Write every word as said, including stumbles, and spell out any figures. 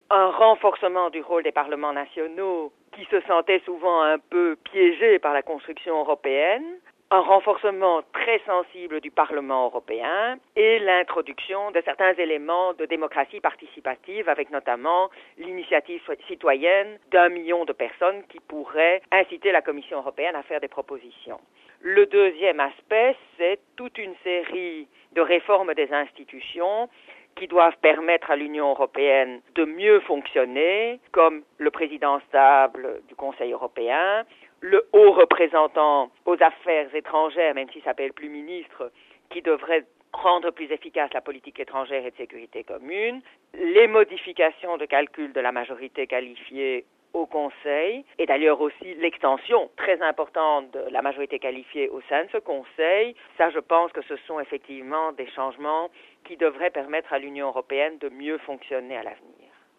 un renforcement du rôle des parlements nationaux qui se sentaient souvent un peu piégés par la construction européenne, un renforcement très sensible du Parlement européen et l'introduction de certains éléments de démocratie participative avec notamment l'initiative citoyenne d'un million de personnes qui pourraient inciter la Commission européenne à faire des propositions. Le deuxième aspect, c'est toute une série de réformes des institutions qui doivent permettre à l'Union européenne de mieux fonctionner, comme le président stable du Conseil européen, le haut représentant aux affaires étrangères, même s'il s'appelle plus ministre, qui devrait rendre plus efficace la politique étrangère et de sécurité commune, les modifications de calcul de la majorité qualifiée au Conseil, et d'ailleurs aussi l'extension très importante de la majorité qualifiée au sein de ce Conseil. Ça, je pense que ce sont effectivement des changements qui devraient permettre à l'Union européenne de mieux fonctionner à l'avenir.